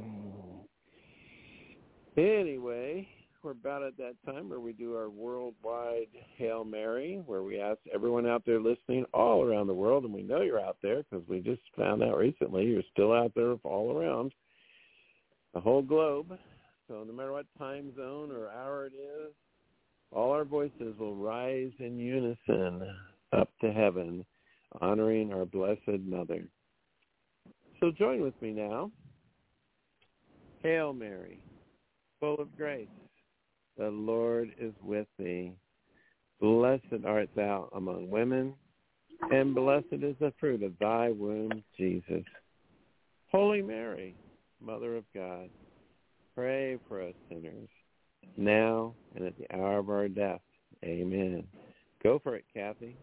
Anyway, we're about at that time where we do our worldwide Hail Mary, where we ask everyone out there listening all around the world, and we know you're out there because we just found out recently you're still out there all around the whole globe. So no matter what time zone or hour it is, all our voices will rise in unison up to heaven, honoring our Blessed Mother. So join with me now. Hail Mary, full of grace, the Lord is with thee. Blessed art thou among women, and blessed is the fruit of thy womb, Jesus. Holy Mary, Mother of God, pray for us sinners, now and at the hour of our death. Amen. Go for it, Kathy.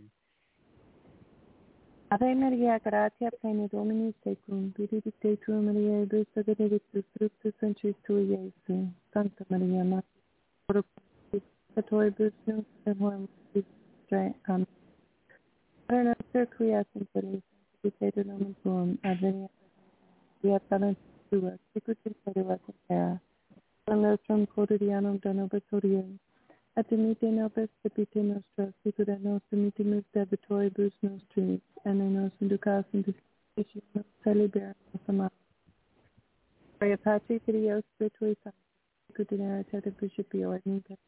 Ave Maria, gratia plena Dominus tecum, benedicta Maria, dulce benedictus fructus ventris tui, Iesus. Santa Maria, Mater Dei, peccatoribus nunc et hora mortis nostrae. Amen. Ora noster quias in peris, sanctificetur nomen tuum, adveniat fiat voluntas tua, sicut in cielo et in terra. Panem nostrum quotidianum da nobis hodie, et dimitte nobis debita nostra, sicut et nos dimittimus debitoribus nostris, et ne nos inducas in tentationem, sed libera nos a malo. Gloria Patri Filio Spiritui Sancti, sicut in era et principio et nunc et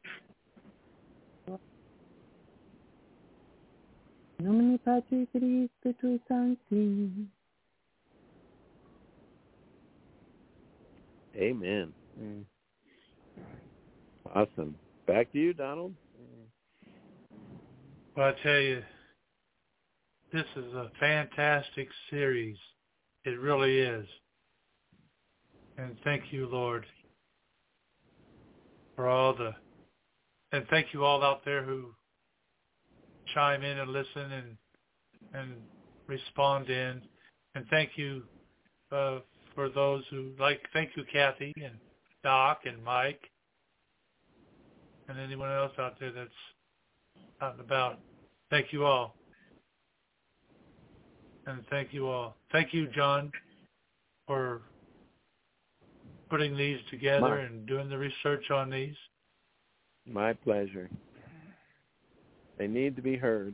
in nomine Patri Filii Spiritui Sancti. Amen. Mm. Awesome. Back to you, Donald. Well, I tell you, this is a fantastic series. It really is. And thank you, Lord, for all the, and thank you all out there who chime in and listen and and respond in. And thank you uh, for those who, like, thank you, Kathy and Doc and Mike and anyone else out there that's out and about. Thank you all. And thank you all. Thank you, John, for putting these together My. and doing the research on these. My pleasure. They need to be heard.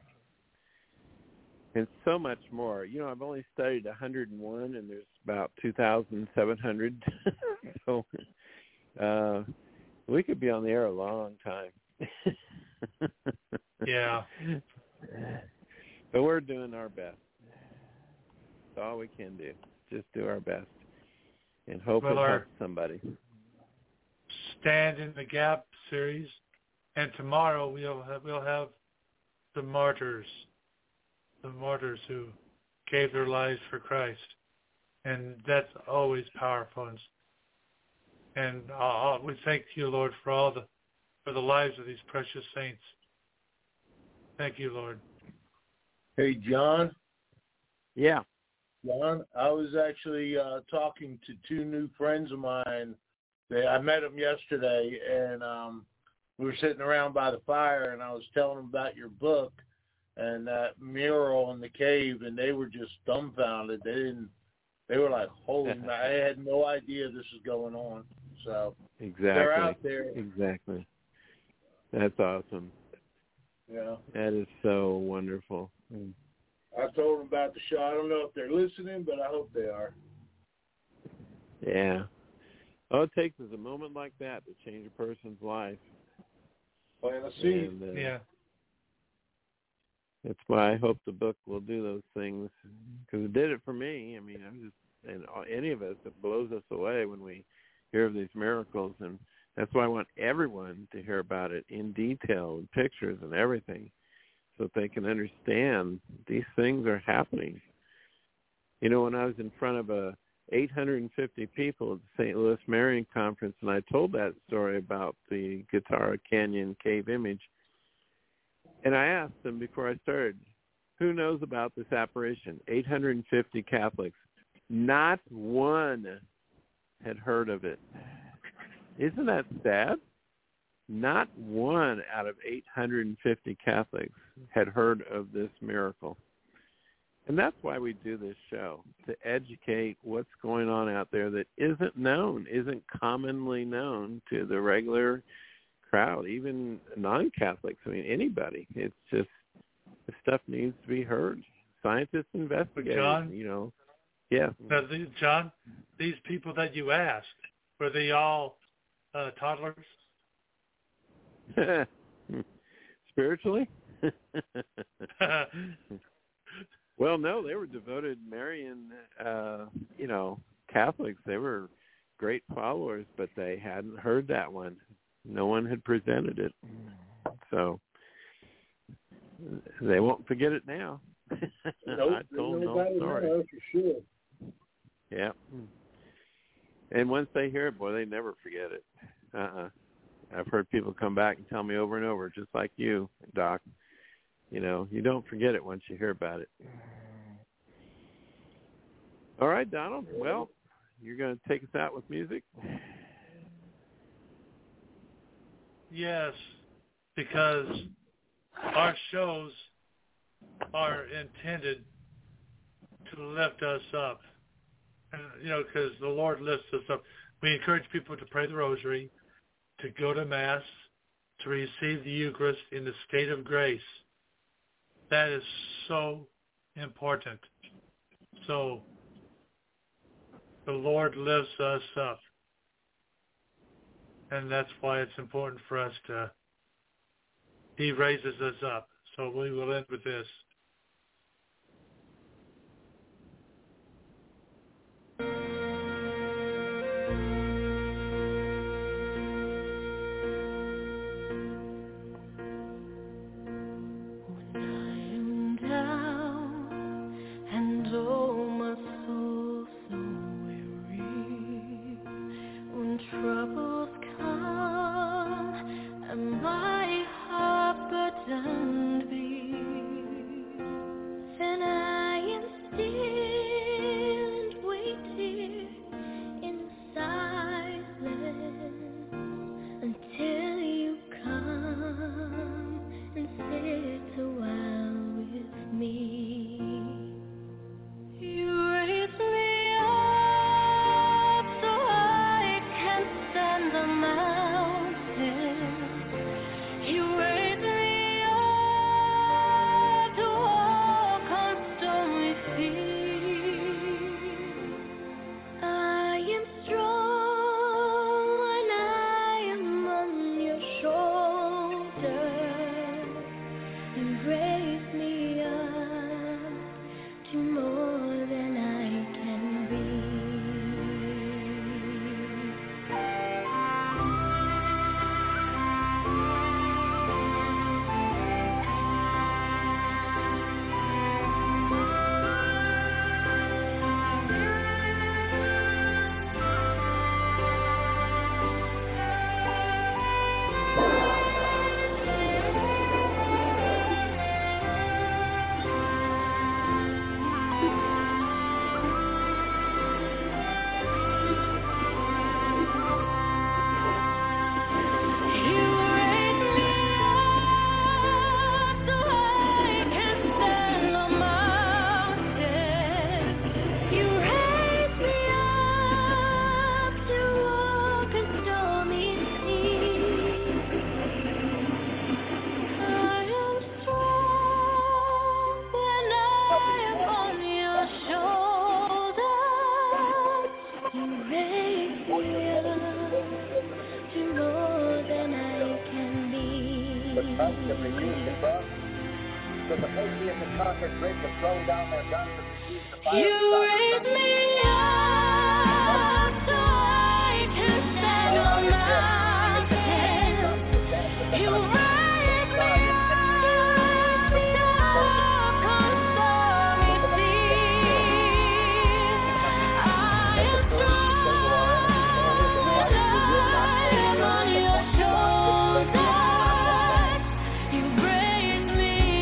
And so much more. You know, I've only studied one hundred one, and there's about two thousand seven hundred. So uh, we could be on the air a long time. Yeah. But we're doing our best. That's all we can do. Just do our best. And hope well, it helps somebody. Stand in the Gap series. And tomorrow we'll have, we'll have the martyrs, the martyrs who gave their lives for Christ. And that's always powerful. And, and uh, we thank you, Lord, for all the for the lives of these precious saints. Thank you, Lord. Hey, John. Yeah. John, I was actually uh, talking to two new friends of mine. They, I met them yesterday, and um, we were sitting around by the fire, and I was telling them about your book and that mural in the cave, and they were just dumbfounded. They didn't. They were like, "Holy!" I had no idea this was going on. So exactly, they're out there. Exactly. That's awesome. Yeah. That is so wonderful. I told them about the show. I don't know if they're listening, but I hope they are. Yeah. All it takes is a moment like that to change a person's life. Plant a seed. And, uh, yeah. That's why I hope the book will do those things, because it did it for me. I mean, I'm just, and any of us, it blows us away when we hear of these miracles, and that's why I want everyone to hear about it in detail, and pictures and everything, so that they can understand these things are happening. You know, when I was in front of a eight hundred fifty people at the Saint Louis Marian Conference, and I told that story about the Guitarra Canyon cave image, and I asked them before I started, who knows about this apparition? eight hundred fifty Catholics. Not one had heard of it. Isn't that sad? Not one out of eight hundred fifty Catholics had heard of this miracle. And that's why we do this show, to educate what's going on out there that isn't known, isn't commonly known to the regular crowd, even non-Catholics. I mean, anybody. It's just, this stuff needs to be heard. Scientists investigate, John, you know. Yeah. Now, these, John, these people that you asked, were they all uh, toddlers? Spiritually? Well, no, they were devoted Marian, uh, you know, Catholics. They were great followers, but they hadn't heard that one. No one had presented it. So they won't forget it now. Nope, I told them nobody no story. knows for sure. Yeah. And once they hear it, boy, they never forget it. Uh-uh. I've heard people come back and tell me over and over, just like you, Doc. You know, you don't forget it once you hear about it. All right, Donald. Well, you're going to take us out with music? Yes, because our shows are intended to lift us up. And, you know, because the Lord lifts us up. We encourage people to pray the rosary, to go to Mass, to receive the Eucharist in the state of grace. That is so important. So the Lord lifts us up. And that's why it's important for us to, he raises us up. So we will end with this.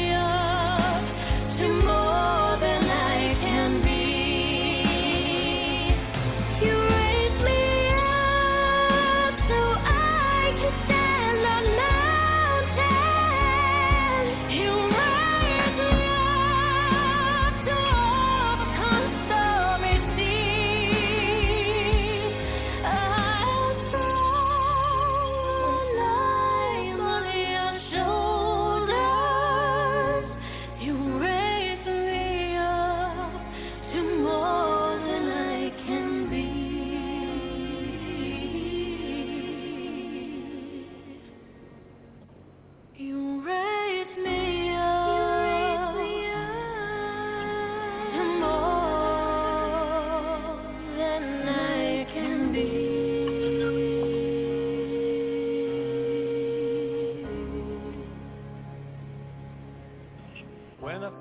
More than I can be.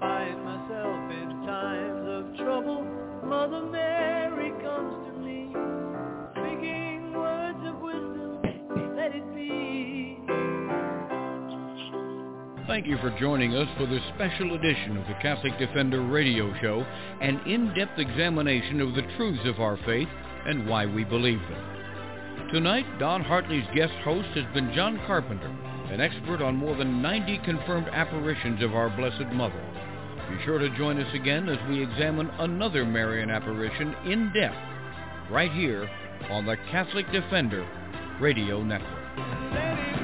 find myself in times of trouble, Mother Mary comes to me, speaking words of wisdom, let it be. Thank you for joining us for this special edition of the Catholic Defender Radio Show, an in-depth examination of the truths of our faith and why we believe them. Tonight, Don Hartley's guest host has been John Carpenter, an expert on more than ninety confirmed apparitions of our Blessed Mother. Be sure to join us again as we examine another Marian apparition in depth, right here on the Catholic Defender Radio Network.